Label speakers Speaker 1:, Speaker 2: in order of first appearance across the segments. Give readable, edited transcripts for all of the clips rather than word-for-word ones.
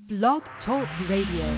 Speaker 1: Blog Talk Radio.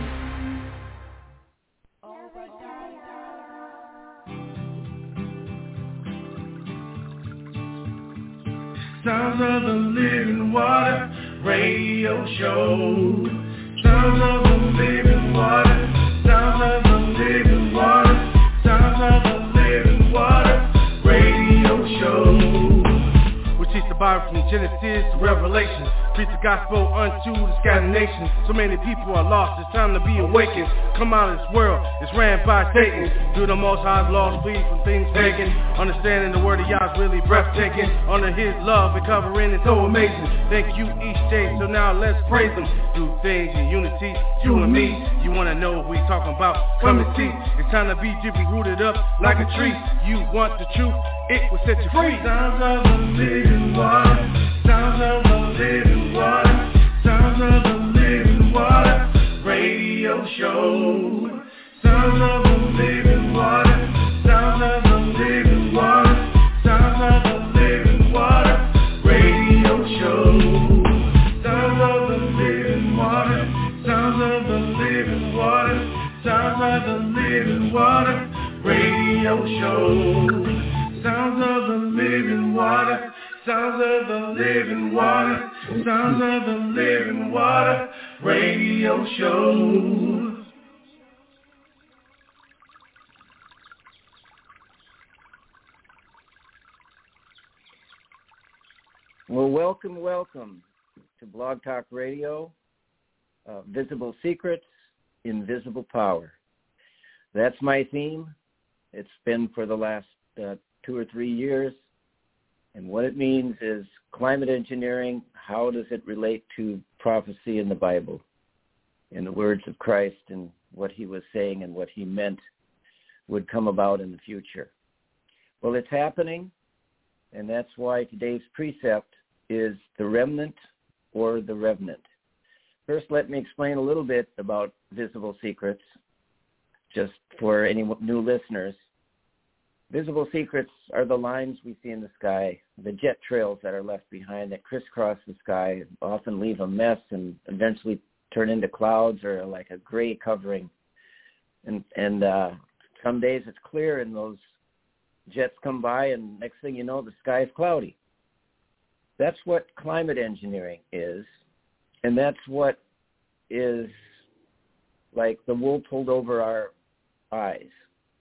Speaker 2: Sounds of the Living Water Radio Show. Sounds of the Living Water. Sounds of the Living Water. Sounds of the Living Water Radio Show. We teach the Bible from Genesis to Revelation. Preach the gospel unto the scattered nations. So many people are lost, it's time to be awakened. Come out of this world, it's ran by Satan. Do the Most High's laws, flee from things pagan. Understanding the word of Yah is really breathtaking. Under his love and covering is so amazing. Thank you each day, so now let's praise him. Do things in unity, you and me. You wanna know what we talking about? Come and see. It's time to be deeply rooted up like a tree. You want the truth, it will set you free. Sounds of the living water. Sounds of the living water. Sounds of the living water radio show. Sounds of the living water. Sounds of the living water. Sounds of the living water radio show. Sounds of the living water. Sounds of the living water. Sounds of the living water radio show. Sounds of the living water. Sounds of the living water. Sounds of the living water radio show.
Speaker 3: Well, welcome to Blog Talk Radio, Visible Secrets, Invisible Power. That's my theme. It's been for the last 2 or 3 years. And what it means is climate engineering, how does it relate to prophecy in the Bible, in the words of Christ and what he was saying and what he meant would come about in the future. Well, it's happening, and that's why today's precept is the remnant or the revenant. First, let me explain a little bit about visible secrets, just for any new listeners. Visible secrets are the lines we see in the sky, the jet trails that are left behind that crisscross the sky, often leave a mess and eventually turn into clouds or like a gray covering. And some days it's clear and those jets come by and next thing you know, the sky is cloudy. That's what climate engineering is, and that's what is like the wool pulled over our eyes.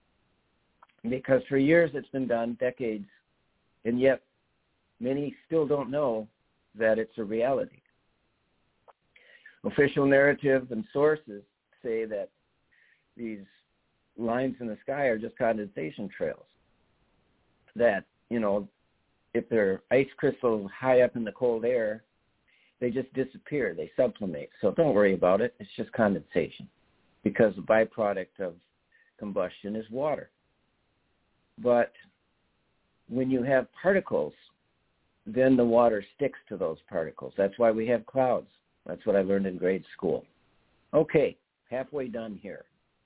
Speaker 3: Because for years it's been done, decades, and yet many still don't know that it's a reality. Official narrative and sources say that these lines in the sky are just condensation trails. That, you know, if they're ice crystals high up in the cold air, they just disappear, they sublimate. So don't worry about it, it's just condensation. Because the byproduct of combustion is water. But when you have particles, then the water sticks to those particles. That's why we have clouds. That's what I learned in grade school. Okay, halfway done here.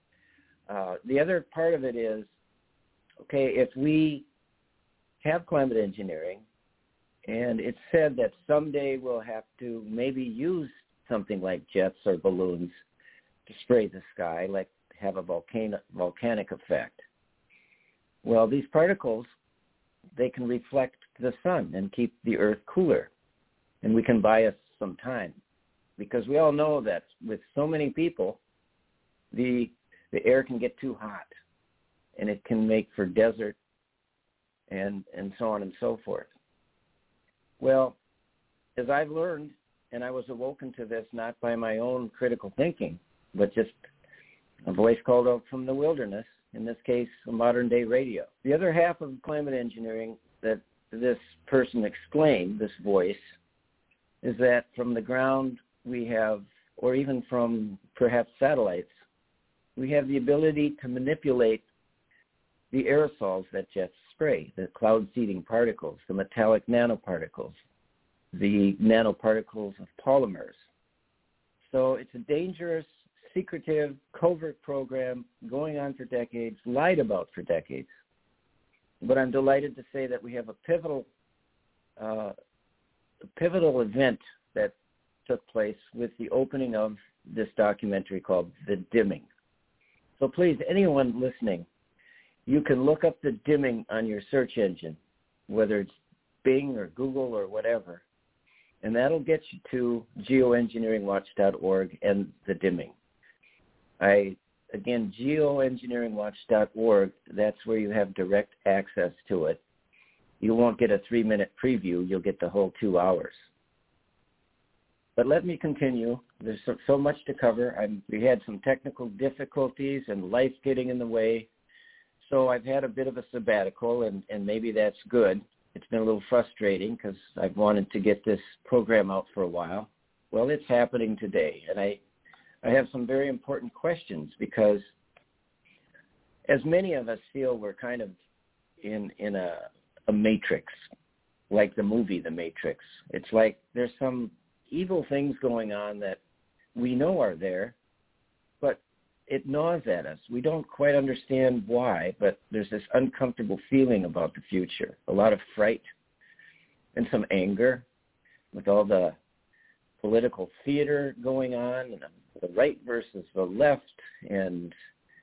Speaker 3: The other part of it is, okay, if we have climate engineering, and it's said that someday we'll have to maybe use something like jets or balloons to spray the sky, like have a volcanic effect. Well, these particles, they can reflect the sun and keep the earth cooler. And we can buy us some time. Because we all know that with so many people, the air can get too hot. And it can make for desert and so on and so forth. Well, as I've learned, and I was awoken to this not by my own critical thinking, but just a voice called out from the wilderness, in this case, a modern-day radio. The other half of climate engineering that this person explained, this voice, is that from the ground we have, or even from perhaps satellites, we have the ability to manipulate the aerosols that jets spray, the cloud-seeding particles, the metallic nanoparticles, the nanoparticles of polymers. So it's a dangerous, secretive, covert program going on for decades, lied about for decades. But I'm delighted to say that we have a pivotal event that took place with the opening of this documentary called The Dimming. So please, anyone listening, you can look up The Dimming on your search engine, whether it's Bing or Google or whatever, and that'll get you to geoengineeringwatch.org and The Dimming. Again, geoengineeringwatch.org, that's where you have direct access to it. You won't get a 3-minute preview. You'll get the whole 2 hours. But let me continue. There's so much to cover. We had some technical difficulties and life getting in the way. So I've had a bit of a sabbatical, and maybe that's good. It's been a little frustrating because I've wanted to get this program out for a while. Well, it's happening today, and I have some very important questions because as many of us feel we're kind of in a matrix, like the movie The Matrix. It's like there's some evil things going on that we know are there, but it gnaws at us. We don't quite understand why, but there's this uncomfortable feeling about the future, a lot of fright and some anger with all the political theater going on, and the right versus the left, and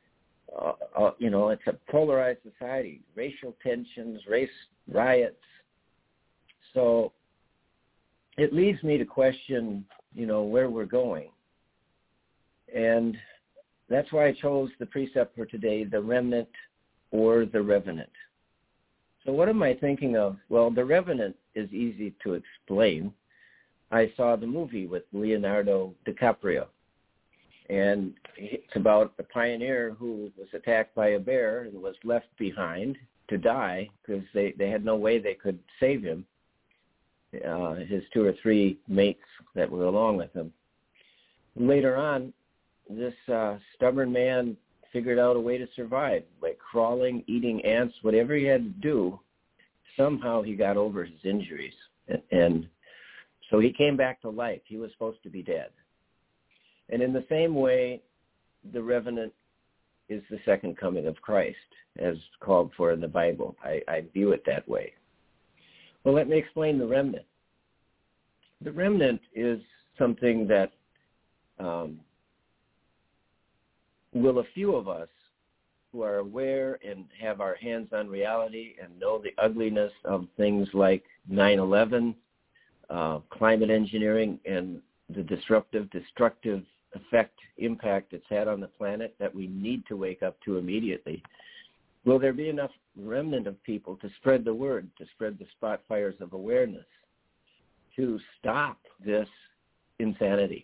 Speaker 3: it's a polarized society, racial tensions, race riots. So it leads me to question, where we're going. And that's why I chose the precept for today, the remnant or the revenant. So what am I thinking of? Well, the revenant is easy to explain. I saw the movie with Leonardo DiCaprio, and it's about a pioneer who was attacked by a bear and was left behind to die because they had no way they could save him, his 2 or 3 mates that were along with him. Later on, this stubborn man figured out a way to survive by crawling, eating ants, whatever he had to do. Somehow he got over his injuries, and so he came back to life. He was supposed to be dead. And in the same way, the revenant is the second coming of Christ, as called for in the Bible. I view it that way. Well, let me explain the remnant. The remnant is something that will a few of us who are aware and have our hands on reality and know the ugliness of things like 9/11, climate engineering, and the destructive impact it's had on the planet that we need to wake up to immediately. Will there be enough remnant of people to spread the word, to spread the spot fires of awareness, to stop this insanity?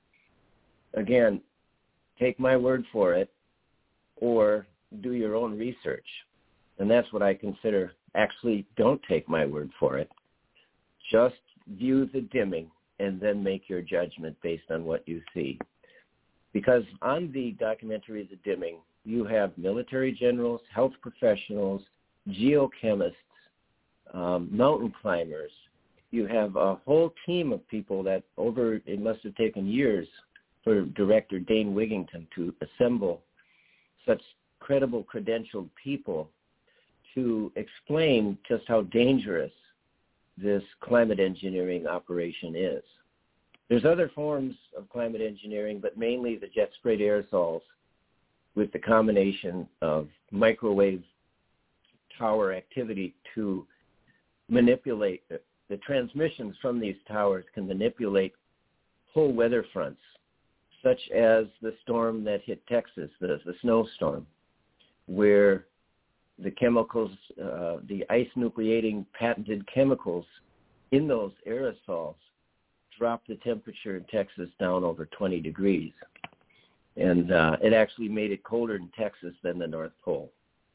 Speaker 3: Again, take my word for it or do your own research. And that's what I consider. Actually, don't take my word for it. Just view The Dimming and then make your judgment based on what you see. Because on the documentary The Dimming, you have military generals, health professionals, geochemists, mountain climbers. You have a whole team of people that it must have taken years for director Dane Wigington to assemble such credible, credentialed people to explain just how dangerous this climate engineering operation is. There's other forms of climate engineering, but mainly the jet-sprayed aerosols with the combination of microwave tower activity to manipulate the transmissions from these towers can manipulate whole weather fronts, such as the storm that hit Texas, the snowstorm, where the chemicals, the ice-nucleating patented chemicals in those aerosols dropped the temperature in Texas down over 20 degrees. And it actually made it colder in Texas than the North Pole.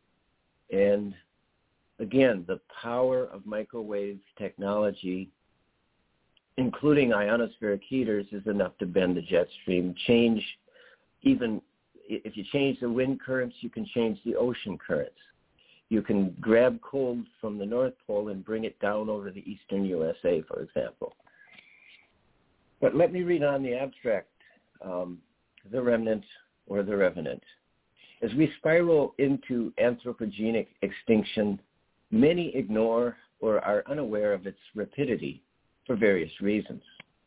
Speaker 3: And again, the power of microwave technology, including ionospheric heaters, is enough to bend the jet stream. Even if you change the wind currents, you can change the ocean currents. You can grab cold from the North Pole and bring it down over the eastern USA, for example. But let me read on the abstract, the remnant or the revenant. As we spiral into anthropogenic extinction, many ignore or are unaware of its rapidity for various reasons.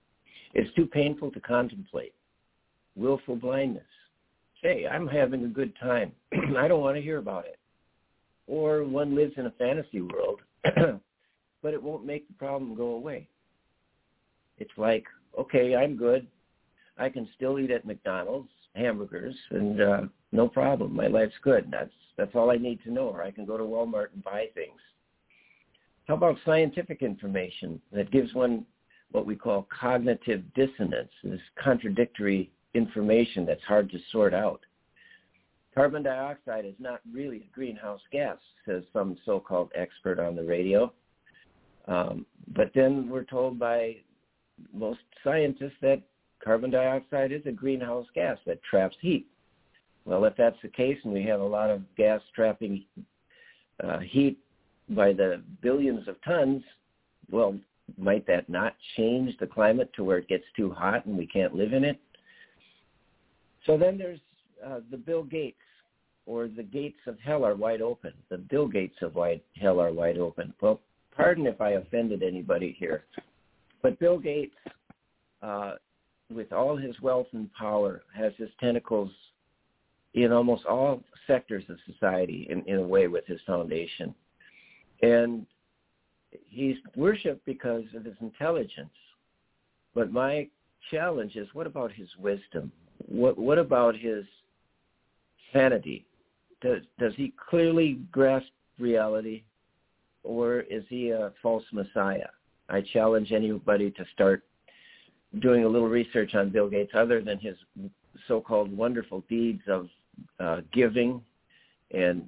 Speaker 3: It's too painful to contemplate. Willful blindness. Hey, I'm having a good time. I don't want to hear about it. Or one lives in a fantasy world, but it won't make the problem go away. It's like, okay, I'm good. I can still eat at McDonald's, hamburgers, and no problem. My life's good. That's all I need to know. Or I can go to Walmart and buy things. How about scientific information that gives one what we call cognitive dissonance, this contradictory information that's hard to sort out? Carbon dioxide is not really a greenhouse gas, says some so-called expert on the radio. But then we're told by most scientists that carbon dioxide is a greenhouse gas that traps heat. Well, if that's the case and we have a lot of gas trapping heat by the billions of tons, well, might that not change the climate to where it gets too hot and we can't live in it? So then there's the Bill Gates, or the gates of hell are wide open. The Bill Gates of hell are wide open. Well, pardon if I offended anybody here, but Bill Gates, with all his wealth and power, has his tentacles in almost all sectors of society in a way with his foundation. And he's worshipped because of his intelligence. But my challenge is, what about his wisdom? What about his sanity? Does he clearly grasp reality, or is he a false messiah? I challenge anybody to start doing a little research on Bill Gates other than his so-called wonderful deeds of giving and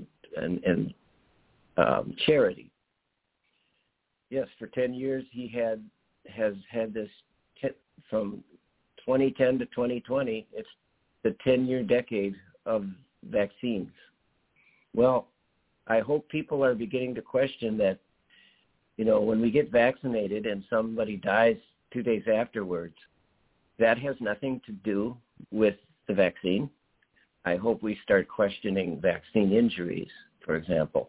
Speaker 3: charity. Yes, for 10 years he has had this from 2010 to 2020. It's the 10-year decade of vaccines. Well, I hope people are beginning to question that, when we get vaccinated and somebody dies 2 days afterwards, that has nothing to do with the vaccine. I hope we start questioning vaccine injuries, for example.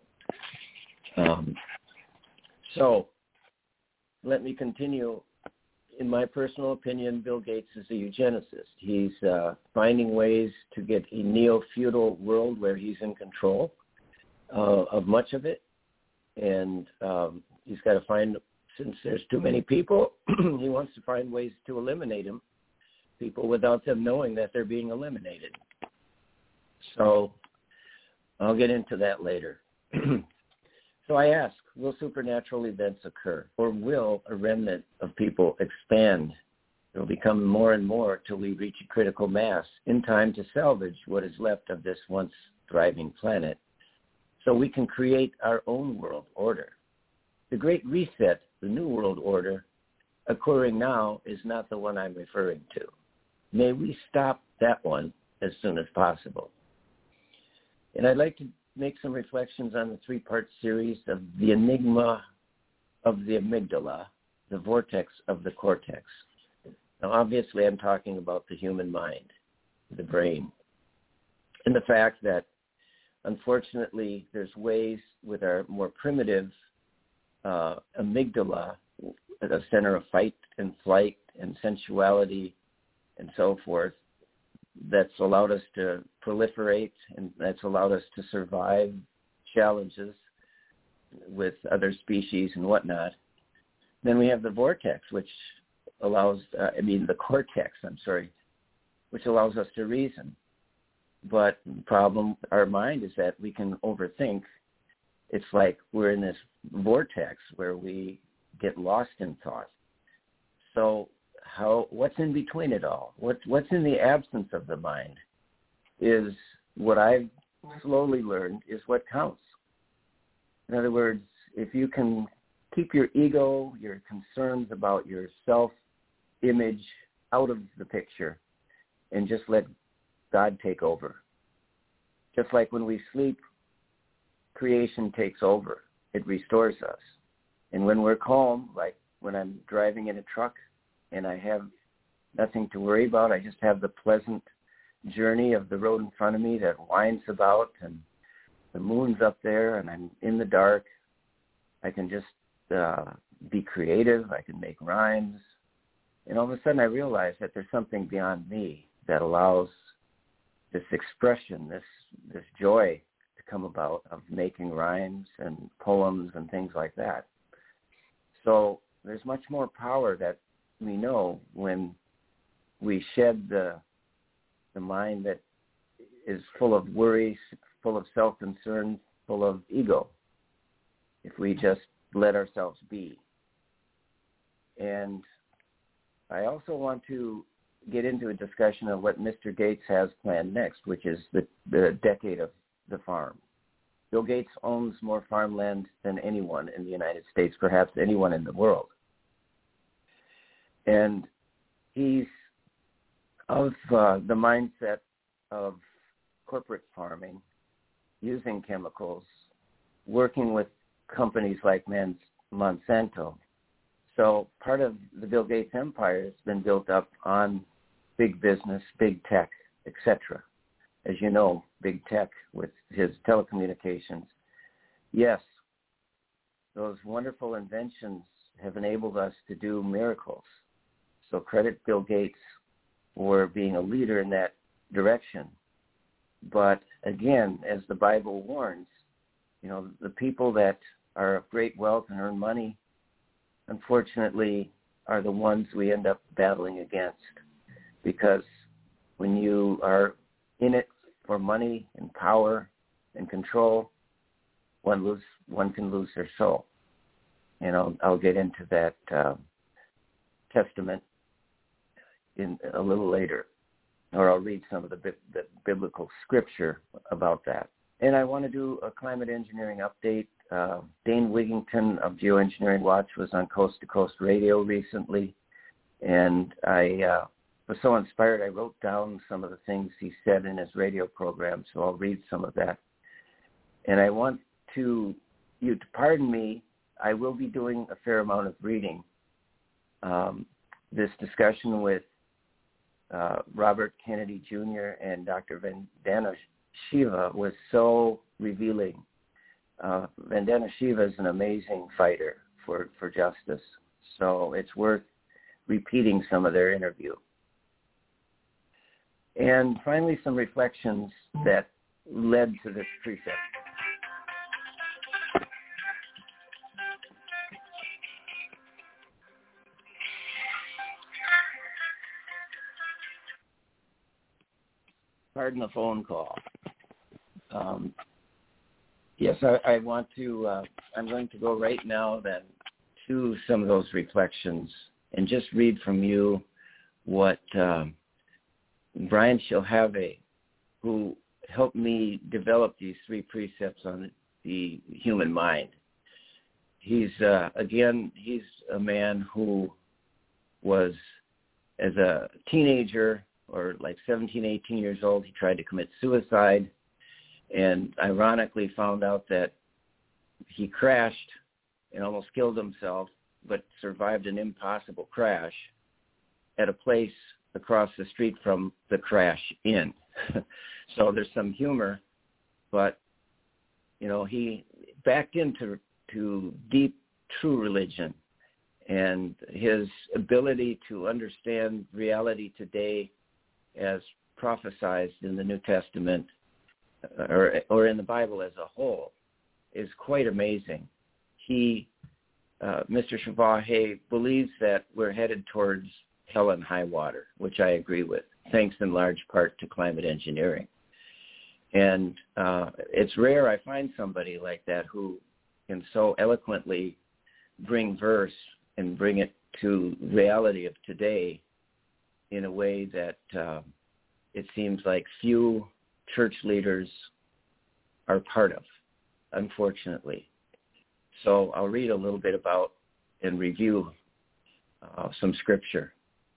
Speaker 3: So let me continue. In my personal opinion, Bill Gates is a eugenicist. He's finding ways to get a neo-feudal world where he's in control of much of it. And he's got to find, since there's too many people, he wants to find ways to eliminate people without them knowing that they're being eliminated. So I'll get into that later. So I ask, will supernatural events occur, or will a remnant of people expand? It will become more and more till we reach a critical mass in time to salvage what is left of this once thriving planet, so we can create our own world order. The Great Reset, the New World Order, occurring now is not the one I'm referring to. May we stop that one as soon as possible. And I'd like to make some reflections on the three-part series of the enigma of the amygdala, the vortex of the cortex. Now, obviously, I'm talking about the human mind, the brain, and the fact that, unfortunately, there's ways with our more primitive amygdala, the center of fight and flight and sensuality and so forth, that's allowed us to proliferate, and that's allowed us to survive challenges with other species and whatnot. Then we have the vortex, which allows, the cortex, which allows us to reason. But the problem, our mind, is that we can overthink. It's like we're in this vortex where we get lost in thought. So what's in between it all? What's in the absence of the mind is what I've slowly learned is what counts. In other words, if you can keep your ego, your concerns about your self-image out of the picture and just let God take over. Just like when we sleep, creation takes over. It restores us. And when we're calm, like when I'm driving in a truck and I have nothing to worry about, I just have the pleasant journey of the road in front of me that winds about, and the moon's up there and I'm in the dark, I can just be creative. I can make rhymes. And all of a sudden I realized that there's something beyond me that allows this expression, this joy to come about of making rhymes and poems and things like that. So there's much more power that we know when we shed the mind that is full of worries, full of self-concern, full of ego, if we just let ourselves be. And I also want to get into a discussion of what Mr. Gates has planned next, which is the decade of the farm. Bill Gates owns more farmland than anyone in the United States, perhaps anyone in the world. And he's of the mindset of corporate farming, using chemicals, working with companies like Monsanto. So part of the Bill Gates empire has been built up on big business, big tech, etc. As you know, big tech with his telecommunications. Yes, those wonderful inventions have enabled us to do miracles. So credit Bill Gates for being a leader in that direction. But again, as the Bible warns, the people that are of great wealth and earn money, unfortunately, are the ones we end up battling against. Because when you are in it for money and power and control, one can lose their soul. And I'll get into that testament in a little later, or I'll read some of the biblical scripture about that. And I want to do a climate engineering update. Dane Wigington of Geoengineering Watch was on Coast to Coast Radio recently, and I was so inspired I wrote down some of the things he said in his radio program, so I'll read some of that. And I want you to pardon me. I will be doing a fair amount of reading. This discussion with Robert Kennedy Jr. and Dr. Vandana Shiva was so revealing. Vandana Shiva is an amazing fighter for justice, so it's worth repeating some of their interview. And finally, some reflections that led to this precept. Pardon the phone call. Yes, I want to, I'm going to go right now then to some of those reflections and just read from you what Brian Shilhave, who helped me develop these 3 precepts on the human mind. He's a man who was, as a teenager, or like 17, 18 years old, he tried to commit suicide, and ironically found out that he crashed and almost killed himself, but survived an impossible crash at a place across the street from the crash inn. So there's some humor, but he backed into deep, true religion, and his ability to understand reality today as prophesied in the New Testament or in the Bible as a whole is quite amazing. He, Mr. Shilhave, believes that we're headed towards hell and high water, which I agree with, thanks in large part to climate engineering. And it's rare I find somebody like that who can so eloquently bring verse and bring it to reality of today in a way that it seems like few church leaders are part of, unfortunately. So I'll read a little bit about and review some scripture.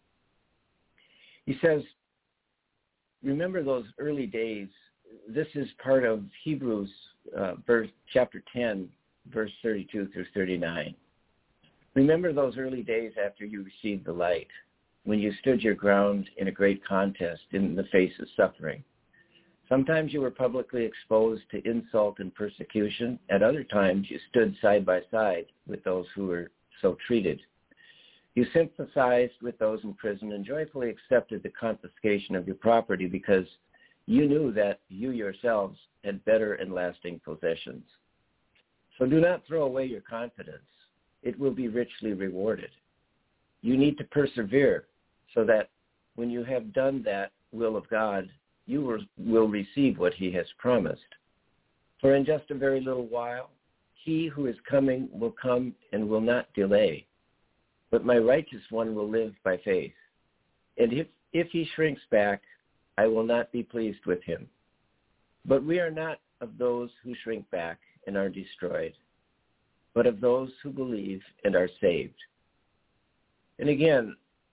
Speaker 3: He says, remember those early days. This is part of Hebrews chapter 10, verse 32 through 39. Remember those early days after you received the light, when you stood your ground in a great contest in the face of suffering. Sometimes you were publicly exposed to insult and persecution. At other times, you stood side by side with those who were so treated. You sympathized with those in prison and joyfully accepted the confiscation of your property because you knew that you yourselves had better and lasting possessions. So do not throw away your confidence. It will be richly rewarded. You need to persevere so that when you have done that will of God, you will receive what he has promised. For in just a very little while, he who is coming will come and will not delay. But my righteous one will live by faith. And if he shrinks back, I will not be pleased with him. But we are not of those who shrink back and are destroyed, but of those who believe and are saved. And again,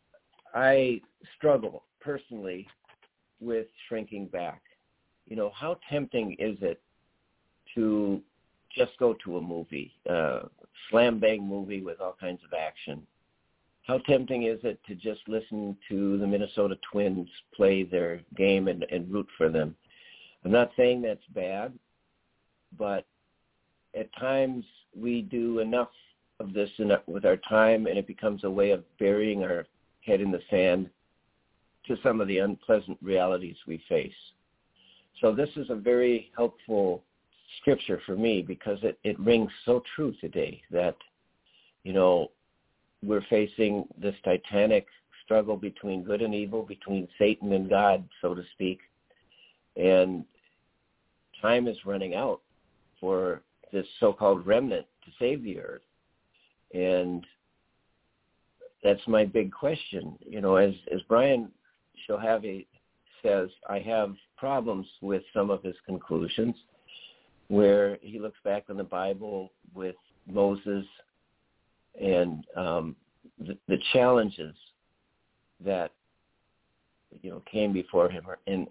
Speaker 3: I struggle personally with shrinking back. You know, how tempting is it to just go to a movie, slam bang movie with all kinds of action? How tempting is it to just listen to the Minnesota Twins play their game and root for them? I'm not saying that's bad, but at times we do enough of this with our time, and it becomes a way of burying our head in the sand to some of the unpleasant realities we face. So this is a very helpful scripture for me because it rings so true today that, you know, we're facing this titanic struggle between good and evil, between Satan and God, so to speak. And time is running out for this so-called remnant to save the earth. And that's my big question. You know, as Brian Shilhavy says, I have problems with some of his conclusions where he looks back on the Bible with Moses and the challenges that, you know, came before him, and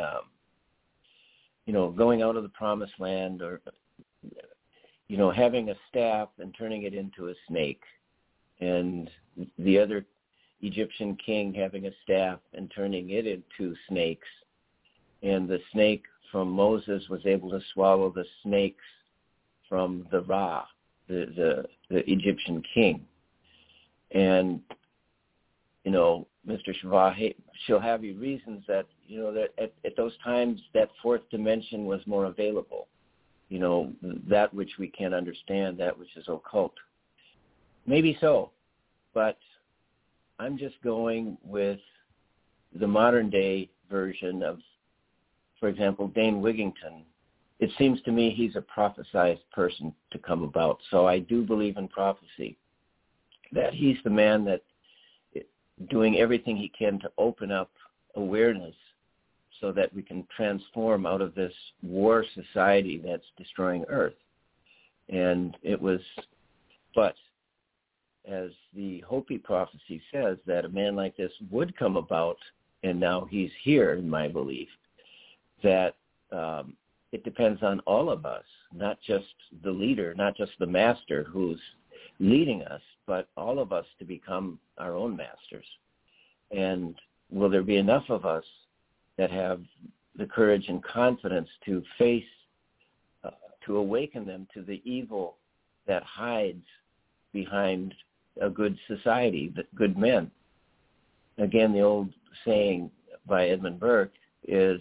Speaker 3: you know, going out of the promised land, or, you know, having a staff and turning it into a snake, and the other Egyptian king having a staff and turning it into snakes, and the snake from Moses was able to swallow the snakes from the Ra, the Egyptian king. And, you know, Mr. Shilhavy reasons that, you know, that at those times that fourth dimension was more available, you know, that which we can't understand, that which is occult. Maybe so, but I'm just going with the modern day version of, for example, Dane Wigington. It seems to me he's a prophesized person to come about. So I do believe in prophecy, that he's the man that doing everything he can to open up awareness so that we can transform out of this war society that's destroying Earth. And it was, but as the Hopi prophecy says, that a man like this would come about, and now he's here, in my belief, that it depends on all of us, not just the leader, not just the master who's leading us, but all of us to become our own masters. And will there be enough of us that have the courage and confidence to face, to awaken them to the evil that hides behind a good society, that good men? Again, the old saying by Edmund Burke is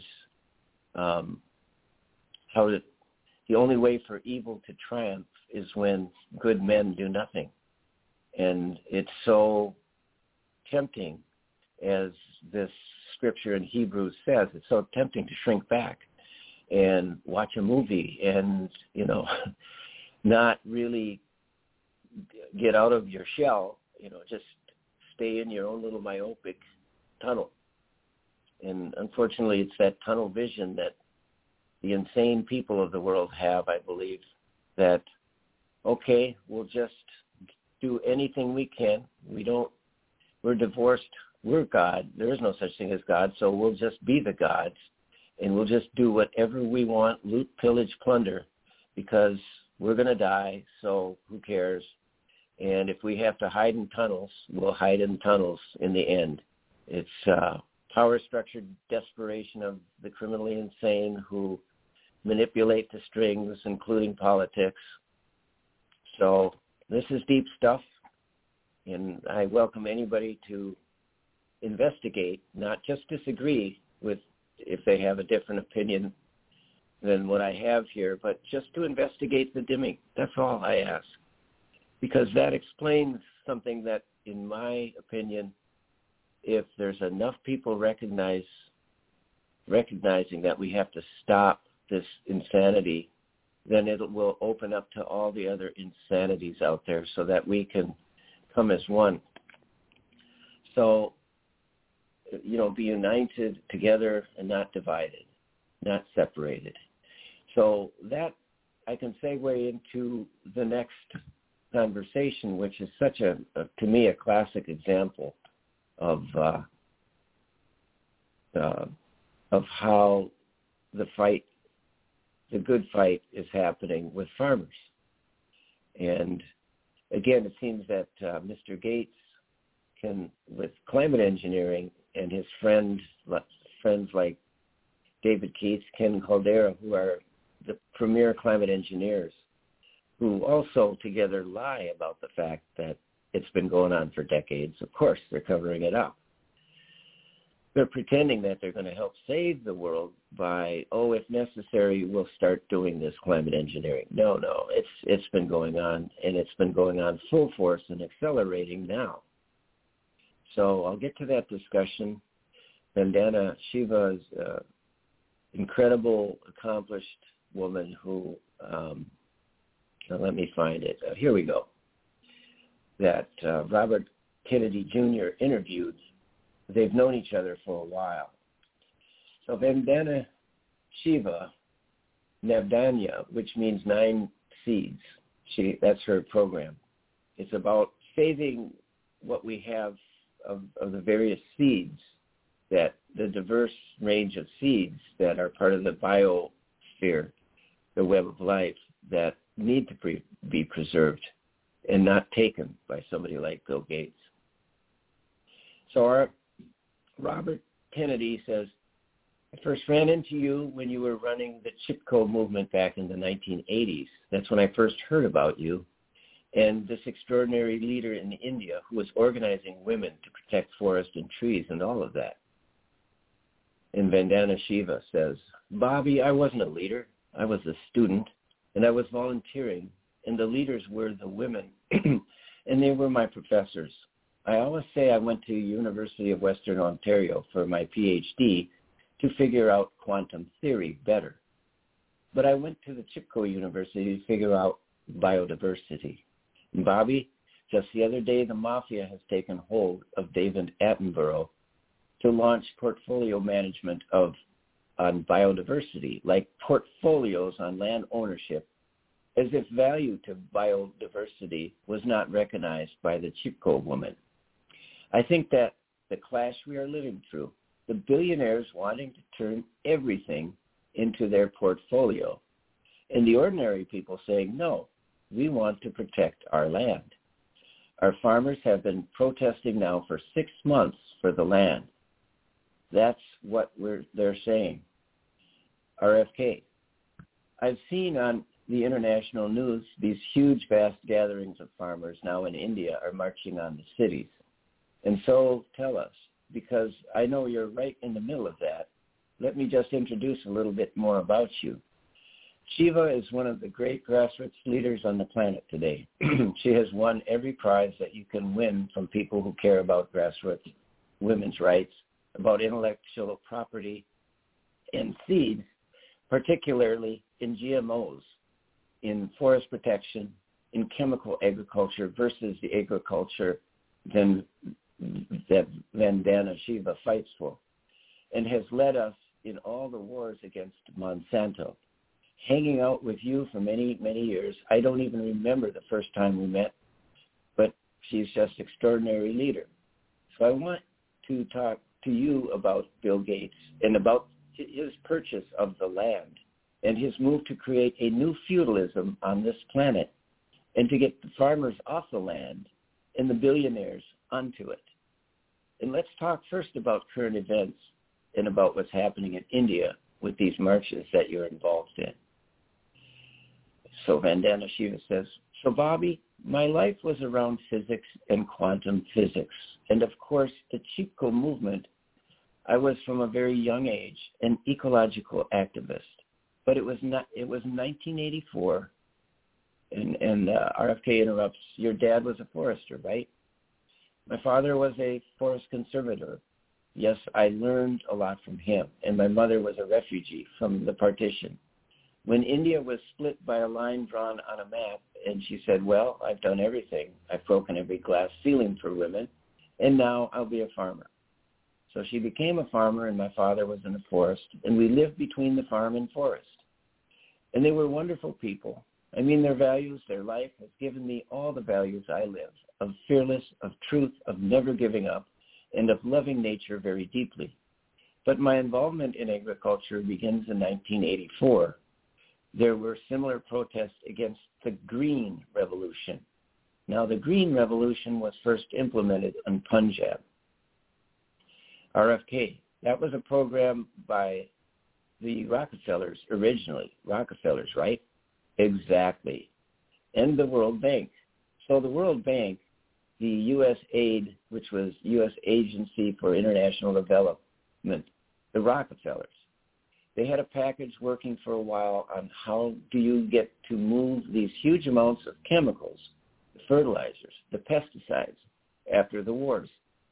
Speaker 3: the only way for evil to triumph is when good men do nothing. And it's so tempting, as this scripture in Hebrews says, it's so tempting to shrink back and watch a movie and, you know, not really get out of your shell, you know, just stay in your own little myopic tunnel. And unfortunately, it's that tunnel vision that the insane people of the world have, I believe, that, okay, we'll just do anything we can. We're divorced. We're God. There is no such thing as God, so we'll just be the gods, and we'll just do whatever we want, loot, pillage, plunder, because we're going to die, so who cares? And if we have to hide in tunnels, we'll hide in tunnels in the end. It's power-structured desperation of the criminally insane who manipulate the strings, including politics. So this is deep stuff, And I welcome anybody to investigate, not just disagree with if they have a different opinion than what I have here, but just to investigate the dimming. That's all I ask. Because that explains something that, in my opinion, if there's enough people recognizing that we have to stop this insanity, then it will open up to all the other insanities out there so that we can come as one. So, be united together and not divided, not separated. So that I can segue into the next conversation, which is such to me, a classic example of how the good fight is happening with farmers. And again, it seems that Mr. Gates can, with climate engineering and his friends like David Keats, Ken Caldera, who are the premier climate engineers, who also together lie about the fact that it's been going on for decades. Of course, they're covering it up. They're pretending that they're going to help save the world by, if necessary, we'll start doing this climate engineering. No, it's been going on, and it's been going on full force and accelerating now. So I'll get to that discussion. Vandana Shiva is an incredible, accomplished woman who, let me find it. Here we go. That Robert Kennedy Jr. interviewed. They've known each other for a while. So Vandana Shiva Navdanya, which means 9 seeds, that's her program. It's about saving what we have of the various seeds, that the diverse range of seeds that are part of the biosphere, the web of life, that need to be preserved and not taken by somebody like Bill Gates. So Robert Kennedy says, I first ran into you when you were running the Chipko movement back in the 1980s. That's when I first heard about you and this extraordinary leader in India who was organizing women to protect forests and trees and all of that. And Vandana Shiva says, Bobby, I wasn't a leader. I was a student, and I was volunteering, and the leaders were the women, and they were my professors. I always say I went to University of Western Ontario for my PhD to figure out quantum theory better. But I went to the Chipko University to figure out biodiversity. And Bobby, just the other day, the mafia has taken hold of David Attenborough to launch portfolio management on biodiversity, like portfolios on land ownership, as if value to biodiversity was not recognized by the Chipko woman. I think that the clash we are living through, the billionaires wanting to turn everything into their portfolio, and the ordinary people saying, no, we want to protect our land. Our farmers have been protesting now for 6 months for the land. That's what they're saying. RFK. I've seen on the international news these huge, vast gatherings of farmers now in India are marching on the cities. And so tell us, because I know you're right in the middle of that, let me just introduce a little bit more about you. Shiva is one of the great grassroots leaders on the planet today. She has won every prize that you can win from people who care about grassroots, women's rights, about intellectual property and seeds, particularly in GMOs, in forest protection, in chemical agriculture versus the agriculture that Vandana Shiva fights for, and has led us in all the wars against Monsanto. Hanging out with you for many, many years, I don't even remember the first time we met, but she's just an extraordinary leader. So I want to talk to you about Bill Gates and about his purchase of the land and his move to create a new feudalism on this planet and to get the farmers off the land and the billionaires onto it. And let's talk first about current events and about what's happening in India with these marches that you're involved in. So Vandana Shiva says, so Bobby, my life was around physics and quantum physics. And of course, the Chipko movement, I was from a very young age an ecological activist. But it was 1984, and RFK interrupts, your dad was a forester, right? My father was a forest conservator. Yes, I learned a lot from him, and my mother was a refugee from the partition. When India was split by a line drawn on a map, and she said, well, I've done everything. I've broken every glass ceiling for women, and now I'll be a farmer. So she became a farmer, and my father was in the forest, and we lived between the farm and forest. And they were wonderful people. I mean, their values, their life has given me all the values I live, of fearless, of truth, of never giving up, and of loving nature very deeply. But my involvement in agriculture begins in 1984. There were similar protests against the Green Revolution. Now, the Green Revolution was first implemented in Punjab. RFK, that was a program by the Rockefellers originally. Rockefellers, right? Exactly. And the World Bank. So the World Bank, the U.S. aid, which was U.S. Agency for International Development, the Rockefellers, they had a package working for a while on how do you get to move these huge amounts of chemicals, the fertilizers, the pesticides, after the wars.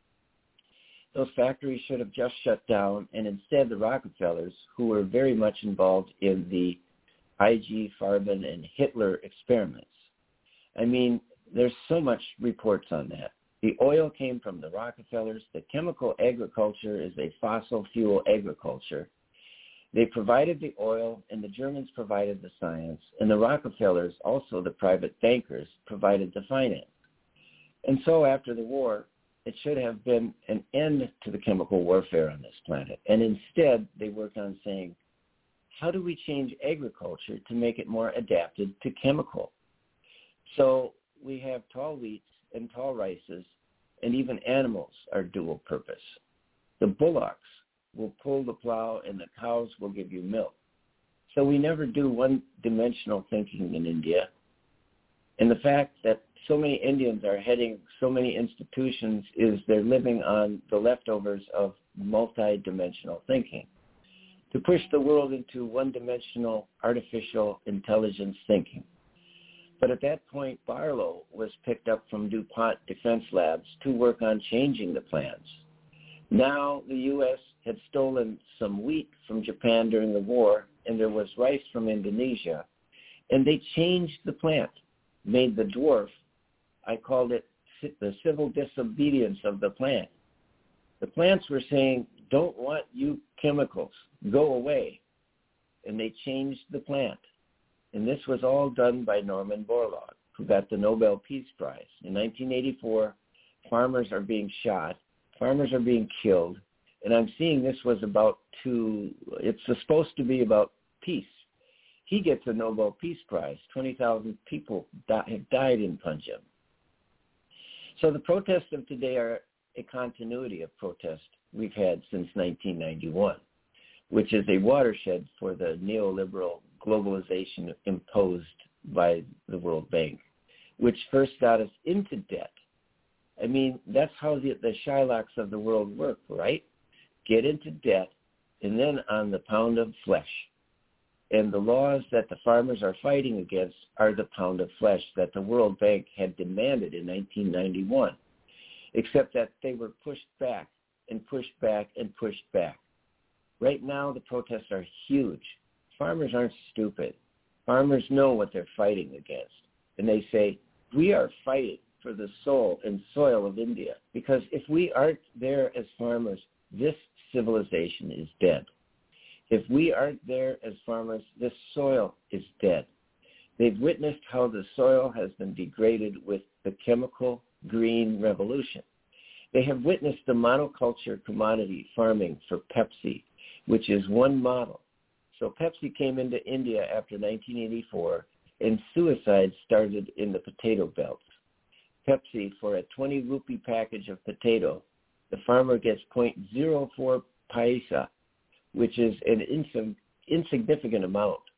Speaker 3: Those factories should have just shut down, and instead the Rockefellers, who were very much involved in the IG Farben and Hitler experiments. I mean, there's so much reports on that. The oil came from the Rockefellers. The chemical agriculture is a fossil fuel agriculture. They provided the oil, and the Germans provided the science, and the Rockefellers, also the private bankers, provided the finance. And so after the war, it should have been an end to the chemical warfare on this planet. And instead, they worked on saying, how do we change agriculture to make it more adapted to chemical? So we have tall wheats and tall rices, and even animals are dual purpose. The bullocks will pull the plow, and the cows will give you milk. So we never do one-dimensional thinking in India. And the fact that so many Indians are heading so many institutions is they're living on the leftovers of multi-dimensional thinking to push the world into one-dimensional artificial intelligence thinking. But at that point, Barlow was picked up from DuPont Defense Labs to work on changing the plans. Now the U.S. had stolen some wheat from Japan during the war, and there was rice from Indonesia, and they changed the plant, made the dwarf. I called it the civil disobedience of the plant. The plants were saying, don't want you chemicals, go away. And they changed the plant. And this was all done by Norman Borlaug, who got the Nobel Peace Prize. In 1984, farmers are being shot, farmers are being killed, and I'm seeing this was it's supposed to be about peace. He gets a Nobel Peace Prize. 20,000 people have died in Punjab. So the protests of today are a continuity of protests we've had since 1991, which is a watershed for the neoliberal globalization imposed by the World Bank, which first got us into debt. I mean, that's how the Shylocks of the world work, right? Get into debt, and then on the pound of flesh. And the laws that the farmers are fighting against are the pound of flesh that the World Bank had demanded in 1991, except that they were pushed back and pushed back and pushed back. Right now, the protests are huge. Farmers aren't stupid. Farmers know what they're fighting against. And they say, we are fighting for the soul and soil of India, because if we aren't there as farmers, this civilization is dead. If we aren't there as farmers, this soil is dead. They've witnessed how the soil has been degraded with the chemical green revolution. They have witnessed the monoculture commodity farming for Pepsi, which is one model. So Pepsi came into India after 1984, and suicide started in the potato belts. Pepsi, for a 20 rupee package of potato, the farmer gets 0.04 paisa, which is an insignificant amount.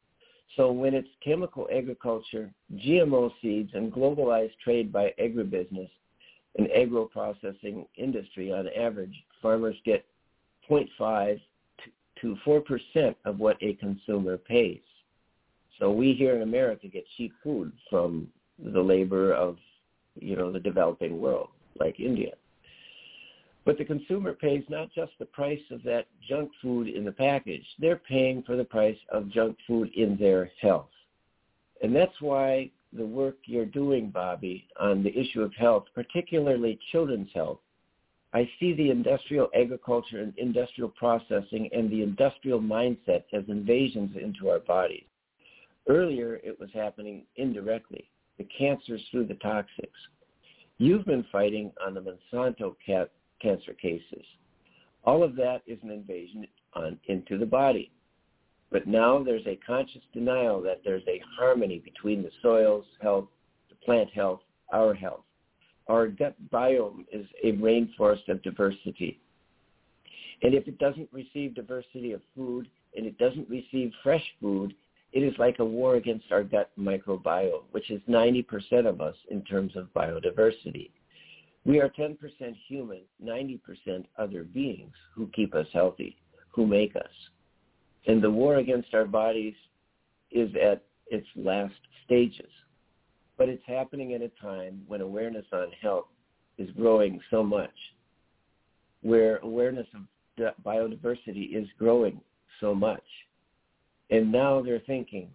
Speaker 3: So when it's chemical agriculture, GMO seeds, and globalized trade by agribusiness and agro-processing industry, on average, farmers get 0.5 to 4% of what a consumer pays. So we here in America get cheap food from the labor of, the developing world, like India. But the consumer pays not just the price of that junk food in the package. They're paying for the price of junk food in their health. And that's why the work you're doing, Bobby, on the issue of health, particularly children's health, I see the industrial agriculture and industrial processing and the industrial mindset as invasions into our bodies. Earlier, it was happening indirectly, the cancers through the toxics. You've been fighting on the Monsanto cancer cases. All of that is an invasion into the body. But now there's a conscious denial that there's a harmony between the soil's health, the plant health, our health. Our gut biome is a rainforest of diversity. And if it doesn't receive diversity of food and it doesn't receive fresh food, it is like a war against our gut microbiome, which is 90% of us in terms of biodiversity. We are 10% human, 90% other beings who keep us healthy, who make us. And the war against our bodies is at its last stages. But it's happening at a time when awareness on health is growing so much, where awareness of biodiversity is growing so much. And now they're thinking,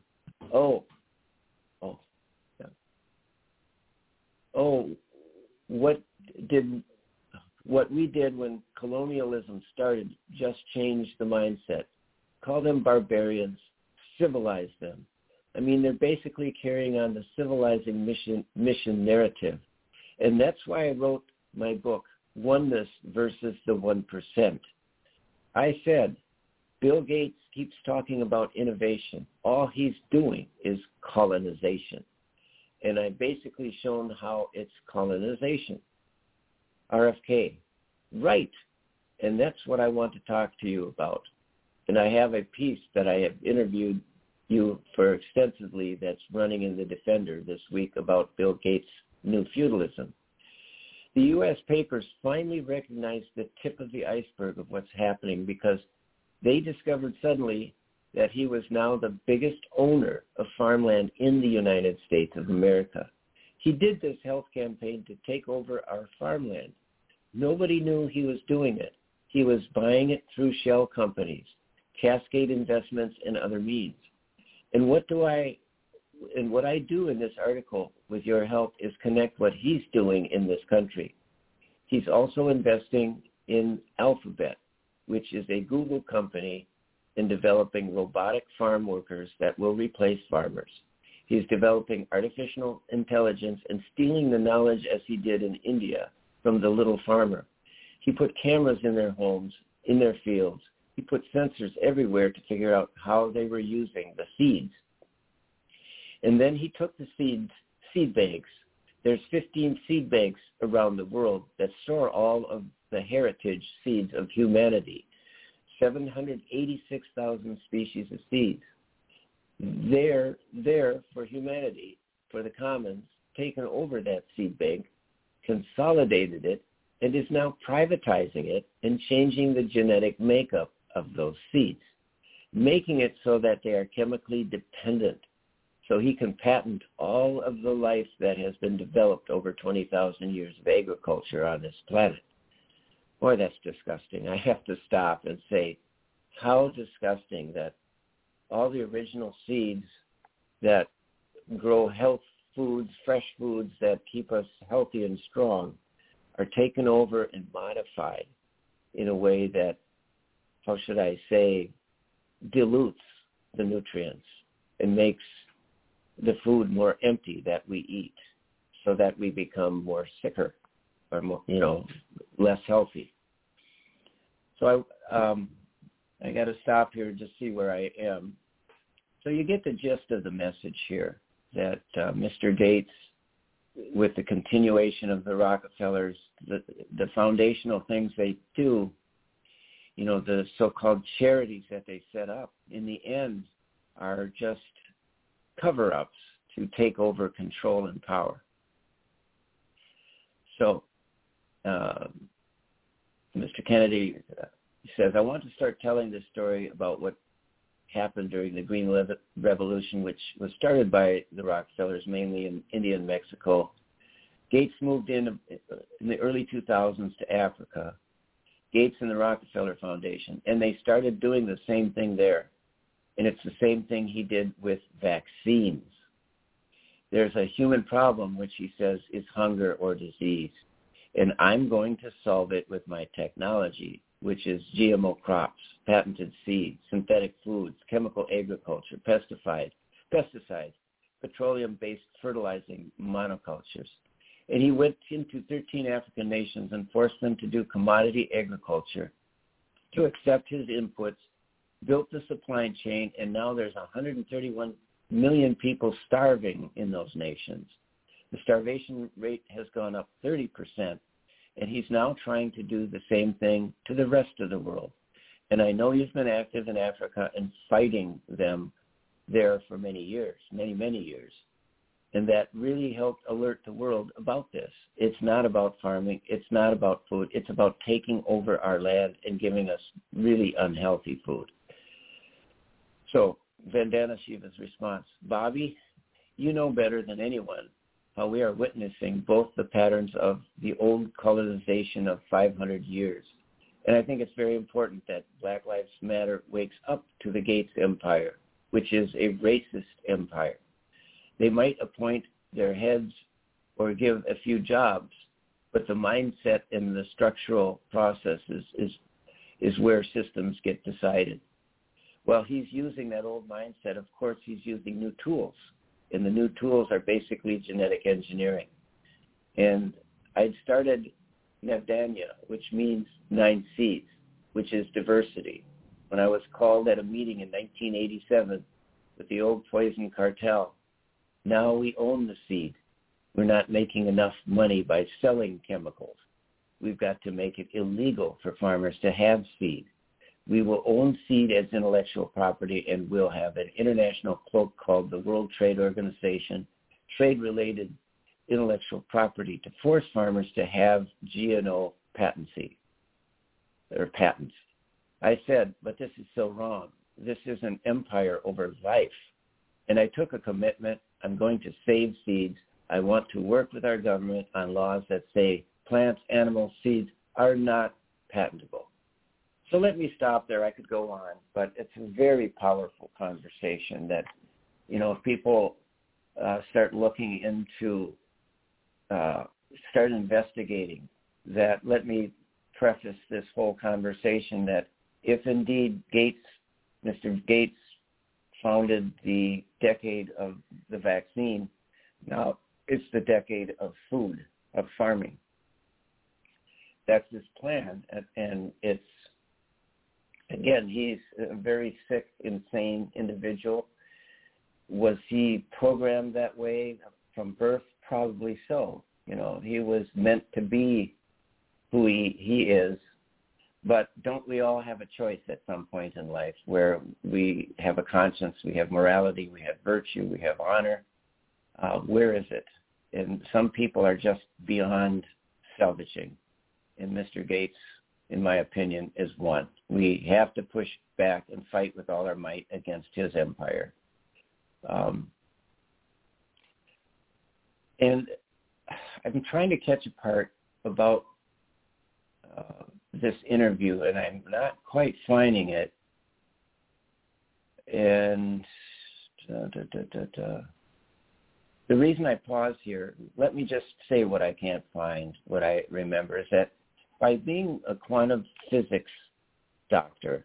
Speaker 3: what we did when colonialism started just changed the mindset. Call them barbarians, civilize them. I mean, they're basically carrying on the civilizing mission narrative. And that's why I wrote my book, Oneness versus the 1%. I said, Bill Gates keeps talking about innovation. All he's doing is colonization. And I've basically shown how it's colonization. RFK, right. And that's what I want to talk to you about. And I have a piece that I have interviewed you for extensively that's running in the Defender this week about Bill Gates' new feudalism. The U.S. papers finally recognized the tip of the iceberg of what's happening because they discovered suddenly that he was now the biggest owner of farmland in the United States of America. He did this health campaign to take over our farmland. Nobody knew he was doing it. He was buying it through shell companies, Cascade Investments, and other means. And what I do in this article with your help is connect what he's doing in this country. He's also investing in Alphabet, which is a Google company in developing robotic farm workers that will replace farmers. He's developing artificial intelligence and stealing the knowledge as he did in India from the little farmer. He put cameras in their homes, in their fields. He put sensors everywhere to figure out how they were using the seeds. And then he took the seed banks. There's 15 seed banks around the world that store all of the heritage seeds of humanity, 786,000 species of seeds. They're there for humanity, for the commons, taken over that seed bank, consolidated it, and is now privatizing it and changing the genetic makeup of those seeds, making it so that they are chemically dependent. So he can patent all of the life that has been developed over 20,000 years of agriculture on this planet. Boy, that's disgusting. I have to stop and say, how disgusting that all the original seeds that grow health foods, fresh foods that keep us healthy and strong are taken over and modified in a way that, how should I say, dilutes the nutrients and makes the food more empty that we eat so that we become more sicker or more, less healthy. So I got to stop here and just see where I am. So you get the gist of the message here that Mr. Gates, with the continuation of the Rockefellers, the foundational things they do, the so-called charities that they set up, in the end are just cover-ups to take over control and power. So Mr. Kennedy says, I want to start telling this story about what happened during the Green Revolution, which was started by the Rockefellers, mainly in India and Mexico. Gates moved in the early 2000s to Africa, Gates and the Rockefeller Foundation, and they started doing the same thing there. And it's the same thing he did with vaccines. There's a human problem, which he says is hunger or disease. And I'm going to solve it with my technology, which is GMO crops, patented seeds, synthetic foods, chemical agriculture, pesticides, petroleum-based fertilizing monocultures. And he went into 13 African nations and forced them to do commodity agriculture, to accept his inputs, built the supply chain, and now there's 131 million people starving in those nations. The starvation rate has gone up 30%, and he's now trying to do the same thing to the rest of the world. And I know he's been active in Africa and fighting them there for many years, many years. And that really helped alert the world about this. It's not about farming. It's not about food. It's about taking over our land and giving us really unhealthy food. So Vandana Shiva's response, Bobby, you know better than anyone how we are witnessing both the patterns of the old colonization of 500 years. And I think it's very important that Black Lives Matter wakes up to the Gates empire, which is a racist empire. They might appoint their heads or give a few jobs, but the mindset and the structural processes is where systems get decided. Well, he's using that old mindset. Of course, he's using new tools, and the new tools are basically genetic engineering. And I'd started Navdanya, which means 9 seeds, which is diversity. When I was called at a meeting in 1987 with the old poison cartel, now we own the seed. We're not making enough money by selling chemicals. We've got to make it illegal for farmers to have seed. We will own seed as intellectual property, and we'll have an international cloak called the World Trade Organization, trade-related intellectual property, to force farmers to have GMO patency or patents. I said, but this is so wrong. This is an empire over life. And I took a commitment. I'm going to save seeds. I want to work with our government on laws that say plants, animals, seeds are not patentable. So let me stop there. I could go on, but it's a very powerful conversation that, if people start looking into, start investigating that, let me preface this whole conversation that if indeed Mr. Gates founded the decade of the vaccine, now it's the decade of food, of farming. That's his plan, and it's, again, he's a very sick, insane individual. Was he programmed that way from birth? Probably so. He was meant to be who he is. But don't we all have a choice at some point in life where we have a conscience, we have morality, we have virtue, we have honor? Where is it? And some people are just beyond salvaging. And Mr. Gates, in my opinion, is one. We have to push back and fight with all our might against his empire. And I'm trying to catch apart about this interview, and I'm not quite finding it. And the reason I pause here, let me just say what I can't find. What I remember is that by being a quantum physics doctor,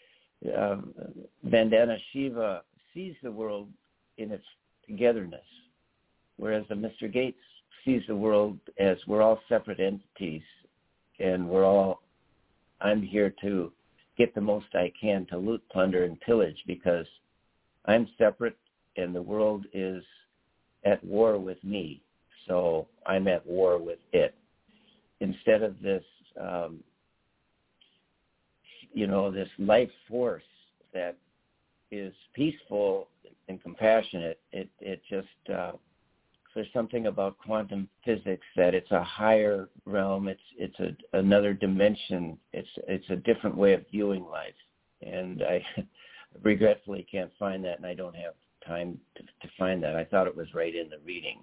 Speaker 3: Vandana Shiva sees the world in its togetherness, whereas Mr. Gates sees the world as we're all separate entities, and I'm here to get the most I can to loot, plunder, and pillage because I'm separate and the world is at war with me, so I'm at war with it. Instead of this, this life force that is peaceful and compassionate. It just there's something about quantum physics that it's a higher realm. It's another dimension. It's a different way of viewing life, and I regretfully can't find that, and I don't have time to find that. I thought it was right in the reading.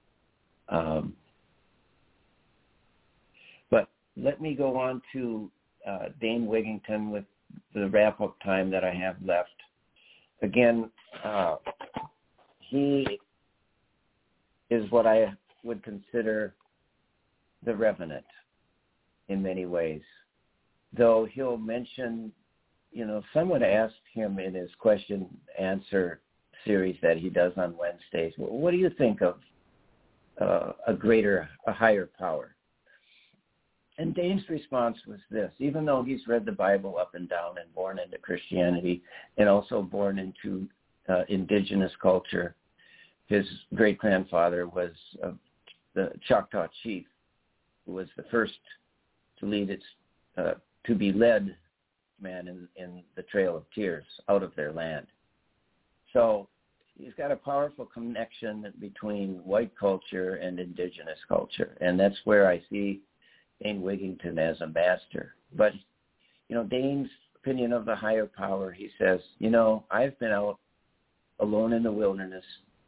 Speaker 3: But let me go on to Dane Wigington with the wrap-up time that I have left. Again, he is what I would consider the Revenant in many ways. Though he'll mention, someone asked him in his question-answer series that he does on Wednesdays, what do you think of a higher power? And Dane's response was this: even though he's read the Bible up and down and born into Christianity and also born into indigenous culture, his great-grandfather was the Choctaw chief, who was the first to be led man in the Trail of Tears out of their land. So he's got a powerful connection between white culture and indigenous culture, and that's where I see Dane Wigington as a master. But, Dane's opinion of the higher power, he says, I've been out alone in the wilderness,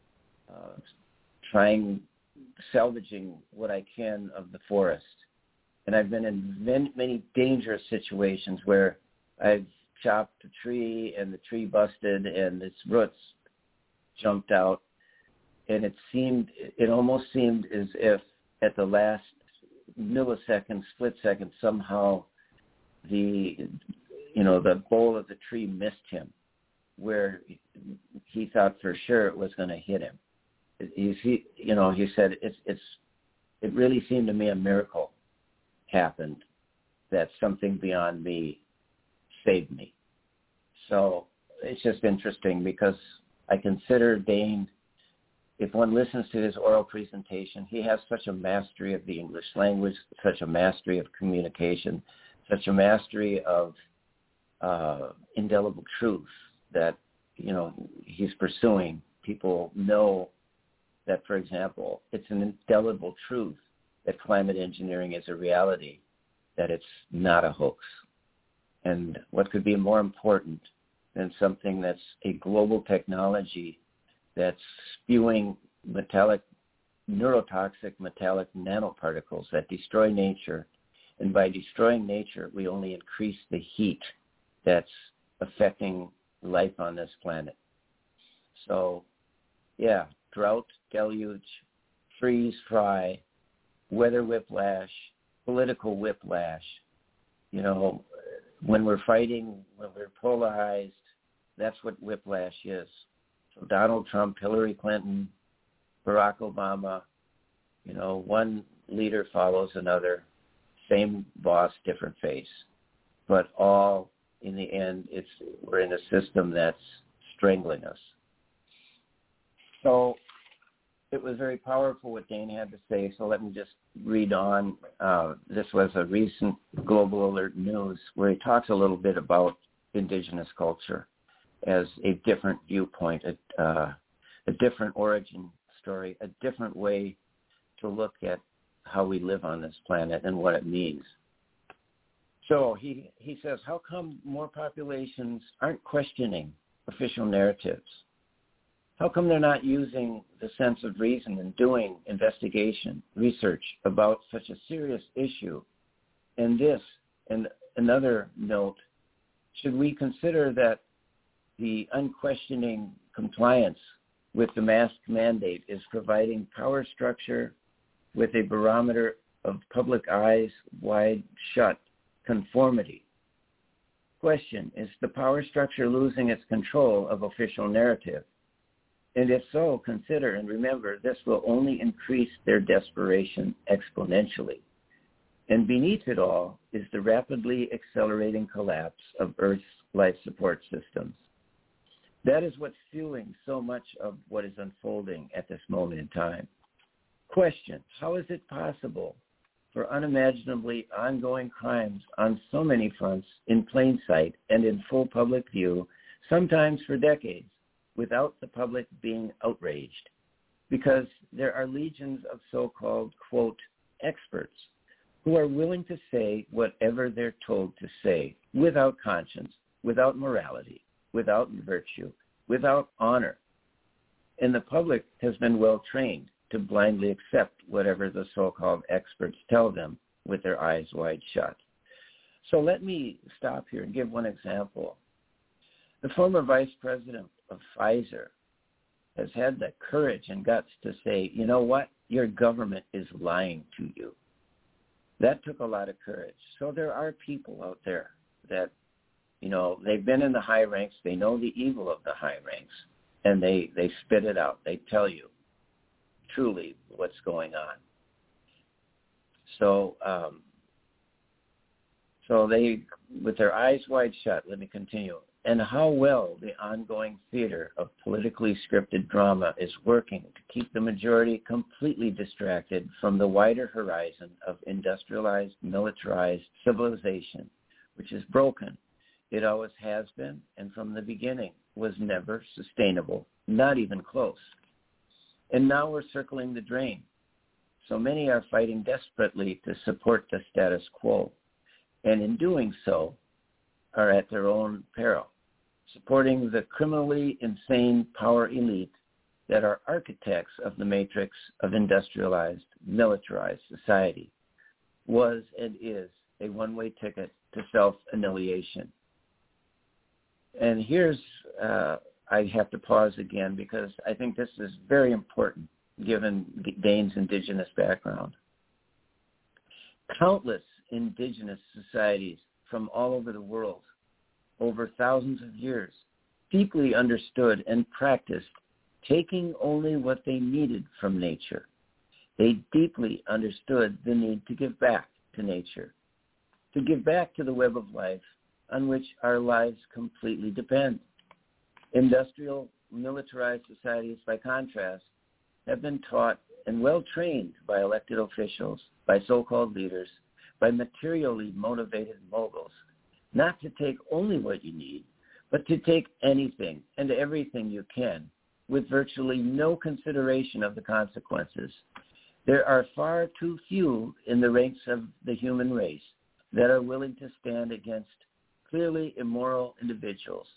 Speaker 3: salvaging what I can of the forest. And I've been in many dangerous situations where I've chopped a tree and the tree busted and its roots jumped out. And it almost seemed as if at the last millisecond, split second, somehow the bowl of the tree missed him, where he thought for sure it was going to hit him. He said it really seemed to me a miracle happened, that something beyond me saved me. So it's just interesting because I consider Dane, if one listens to his oral presentation, he has such a mastery of the English language, such a mastery of communication, such a mastery of indelible truth that, he's pursuing. People know that, for example, it's an indelible truth that climate engineering is a reality, that it's not a hoax. And what could be more important than something that's a global technology that's spewing neurotoxic metallic nanoparticles that destroy nature. And by destroying nature, we only increase the heat that's affecting life on this planet. So, yeah, drought, deluge, freeze, fry, weather whiplash, political whiplash. When we're fighting, when we're polarized, that's what whiplash is. So Donald Trump, Hillary Clinton, Barack Obama, one leader follows another, same boss, different face. But all, in the end, we're in a system that's strangling us. So it was very powerful what Dane had to say, so let me just read on. This was a recent Global Alert News where he talks a little bit about indigenous culture as a different viewpoint, a different origin story, a different way to look at how we live on this planet and what it means. So he says, how come more populations aren't questioning official narratives? How come they're not using the sense of reason and doing investigation, research about such a serious issue? And another note, should we consider that the unquestioning compliance with the mask mandate is providing power structure with a barometer of public eyes wide shut conformity? Question, is the power structure losing its control of official narrative? And if so, consider and remember this will only increase their desperation exponentially. And beneath it all is the rapidly accelerating collapse of Earth's life support systems. That is what's fueling so much of what is unfolding at this moment in time. Question, how is it possible for unimaginably ongoing crimes on so many fronts in plain sight and in full public view sometimes for decades, without the public being outraged, because there are legions of so-called, quote, experts who are willing to say whatever they're told to say without conscience, without morality, without virtue, without honor. And the public has been well trained to blindly accept whatever the so-called experts tell them with their eyes wide shut. So let me stop here and give one example. The former vice president of Pfizer has had the courage and guts to say, you know what, your government is lying to you. That took a lot of courage. So there are people out there that, you know, they've been in the high ranks, they know the evil of the high ranks, and they spit it out. They tell you truly what's going on. So they, with their eyes wide shut, let me continue, and how well the ongoing theater of politically scripted drama is working to keep the majority completely distracted from the wider horizon of industrialized, militarized civilization, which is broken. It always has been, and from the beginning was never sustainable, not even close. And now we're circling the drain. So many are fighting desperately to support the status quo, and in doing so are at their own peril, supporting the criminally insane power elite that are architects of the matrix of industrialized, militarized society, was and is a one-way ticket to self-annihilation. And here's, I have to pause again because I think this is very important given Dane's indigenous background. Countless indigenous societies from all over the world, over thousands of years, deeply understood and practiced taking only what they needed from nature. They deeply understood the need to give back to nature, to give back to the web of life on which our lives completely depend. Industrial, militarized societies, by contrast, have been taught and well trained by elected officials, by so-called leaders, by materially motivated moguls, not to take only what you need, but to take anything and everything you can with virtually no consideration of the consequences. There are far too few in the ranks of the human race that are willing to stand against clearly immoral individuals,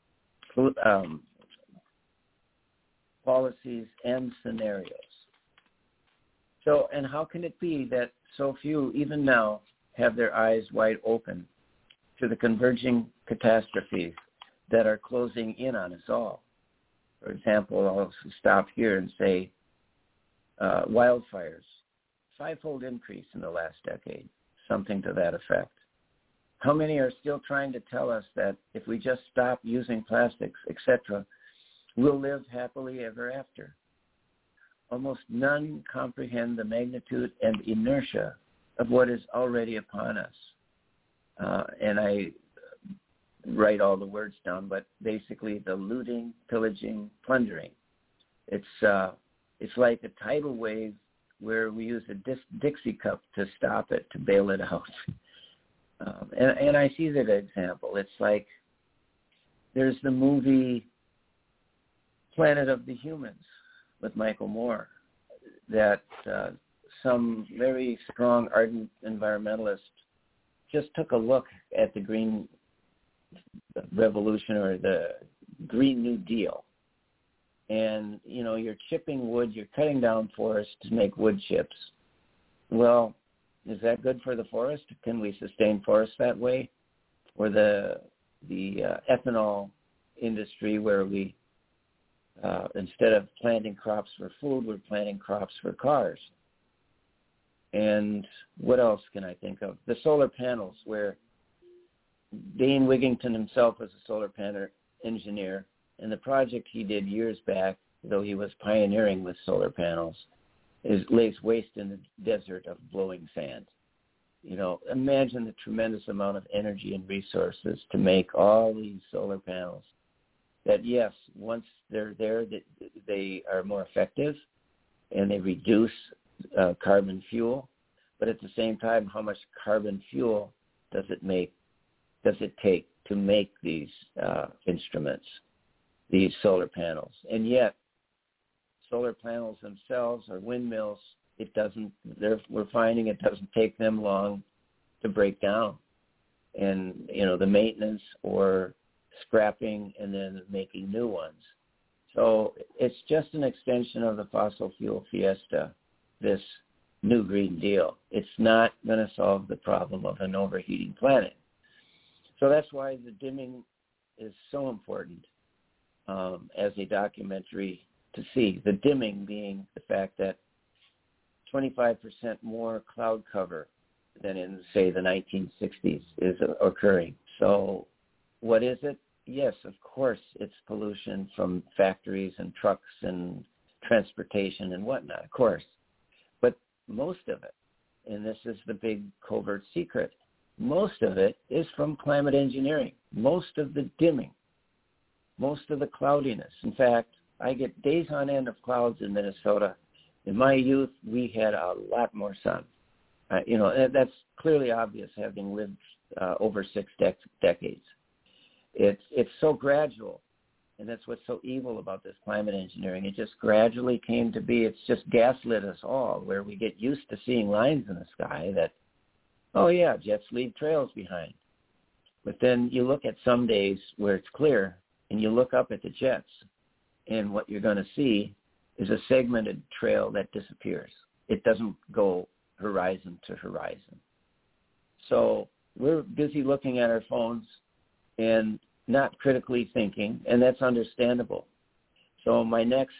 Speaker 3: policies, and scenarios. So, and how can it be that so few, even now, have their eyes wide open to the converging catastrophes that are closing in on us all? For example, I'll stop here and say wildfires, 5-fold increase in the last decade, something to that effect. How many are still trying to tell us that if we just stop using plastics, etc., we'll live happily ever after? Almost none comprehend the magnitude and inertia of what is already upon us. And I write all the words down, but basically the looting, pillaging, plundering. It's like a tidal wave where we use a Dixie cup to stop it, to bail it out. And I see that example. It's like there's the movie Planet of the Humans with Michael Moore that some very strong, ardent environmentalist just took a look at the Green Revolution or the Green New Deal. And, you know, you're chipping wood, you're cutting down forests to make wood chips. Well, is that good for the forest? Can we sustain forests that way? Or the ethanol industry where we, instead of planting crops for food, we're planting crops for cars. And what else can I think of? The solar panels, where Dane Wigington himself was a solar panel engineer, and the project he did years back, though he was pioneering with solar panels, lays waste in the desert of blowing sand. You know, imagine the tremendous amount of energy and resources to make all these solar panels that, yes, once they're there, they are more effective and they reduce carbon fuel. But at the same time, how much carbon fuel does it take to make these instruments, these solar panels. And yet, solar panels themselves or windmills, we're finding it doesn't take them long to break down. And, the maintenance or scrapping and then making new ones. So it's just an extension of the fossil fuel fiesta, this new Green Deal. It's not going to solve the problem of an overheating planet. So that's why the dimming is so important as a documentary to see. The dimming being the fact that 25% more cloud cover than in, say, the 1960s is occurring. So what is it? Yes, of course, it's pollution from factories and trucks and transportation and whatnot, of course. But most of it, and this is the big covert secret, most of it is from climate engineering. Most of the dimming, most of the cloudiness. In fact, I get days on end of clouds in Minnesota. In my youth, we had a lot more sun. That's clearly obvious having lived over 6 decades. It's so gradual, and that's what's so evil about this climate engineering. It just gradually came to be. It's just gaslit us all, where we get used to seeing lines in the sky that, oh yeah, jets leave trails behind. But then you look at some days where it's clear, and you look up at the jets, and what you're going to see is a segmented trail that disappears. It doesn't go horizon to horizon. So we're busy looking at our phones and not critically thinking, and that's understandable. So my next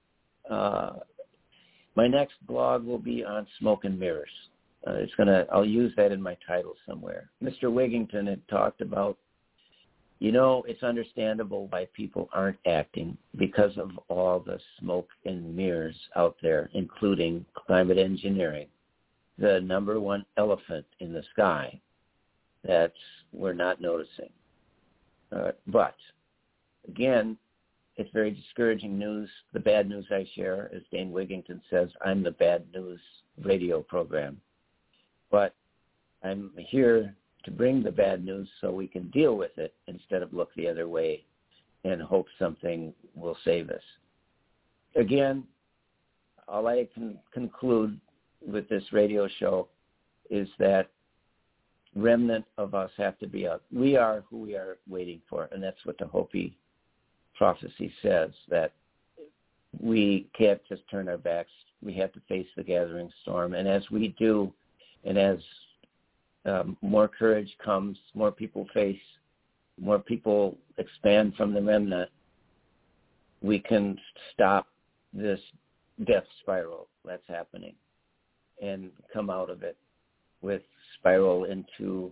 Speaker 3: blog will be on smoke and mirrors. I'll use that in my title somewhere. Mr. Wigington had talked about, it's understandable why people aren't acting because of all the smoke and mirrors out there, including climate engineering, the number one elephant in the sky that we're not noticing. But, again, it's very discouraging news. The bad news I share, as Dane Wigington says, I'm the bad news radio program. But I'm here to bring the bad news so we can deal with it instead of look the other way and hope something will save us. Again, all I can conclude with this radio show is that remnant of us have to be out. We are who we are waiting for, and that's what the Hopi prophecy says, that we can't just turn our backs. We have to face the gathering storm, and as we do, and as more courage comes, more people face, more people expand from the remnant, we can stop this death spiral that's happening and come out of it with spiral into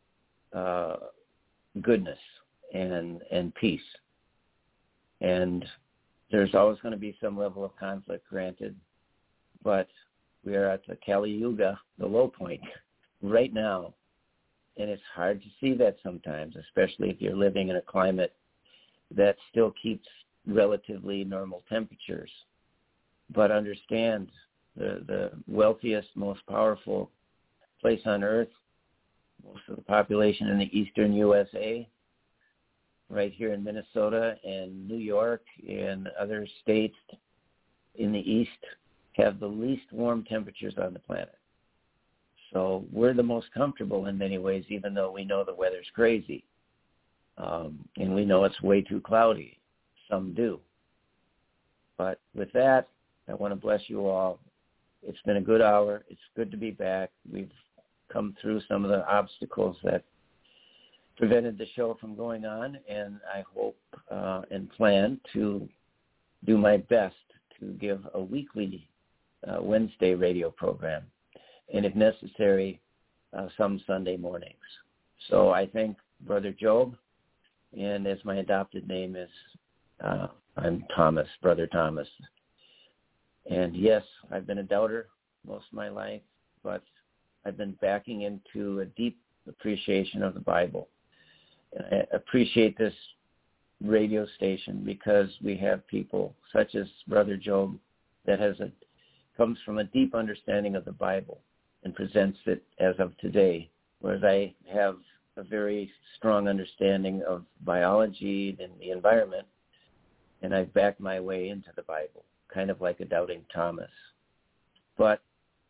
Speaker 3: goodness and peace. And there's always going to be some level of conflict, granted, but we are at the Kali Yuga, the low point, right now. And it's hard to see that sometimes, especially if you're living in a climate that still keeps relatively normal temperatures. But understand, the wealthiest, most powerful place on earth, most of the population in the eastern USA, right here in Minnesota and New York and other states in the east, have the least warm temperatures on the planet. So we're the most comfortable in many ways, even though we know the weather's crazy. And we know it's way too cloudy. Some do. But with that, I want to bless you all. It's been a good hour. It's good to be back. We've come through some of the obstacles that prevented the show from going on, and I hope and plan to do my best to give a weekly Wednesday radio program, and if necessary, some Sunday mornings. So I thank Brother Job, and as my adopted name is, I'm Thomas, Brother Thomas. And yes, I've been a doubter most of my life, but I've been backing into a deep appreciation of the Bible. And I appreciate this radio station because we have people such as Brother Job that comes from a deep understanding of the Bible and presents it as of today, whereas I have a very strong understanding of biology and the environment, and I've backed my way into the Bible, kind of like a doubting Thomas. But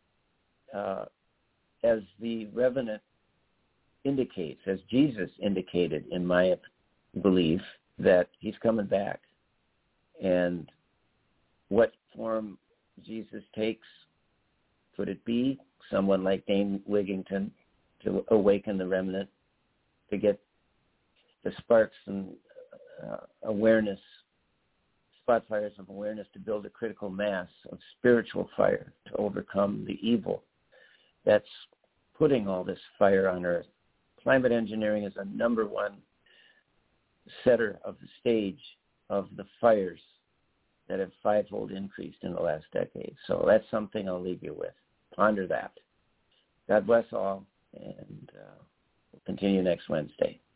Speaker 3: as the Revenant indicates, as Jesus indicated in my belief, that he's coming back. And what form Jesus takes, could it be someone like Dane Wigington to awaken the remnant, to get the sparks and awareness, spot fires of awareness, to build a critical mass of spiritual fire to overcome the evil that's putting all this fire on earth. Climate engineering is a number one setter of the stage of the fires that have fivefold increased in the last decade. So that's something I'll leave you with. Ponder that. God bless all, and we'll continue next Wednesday.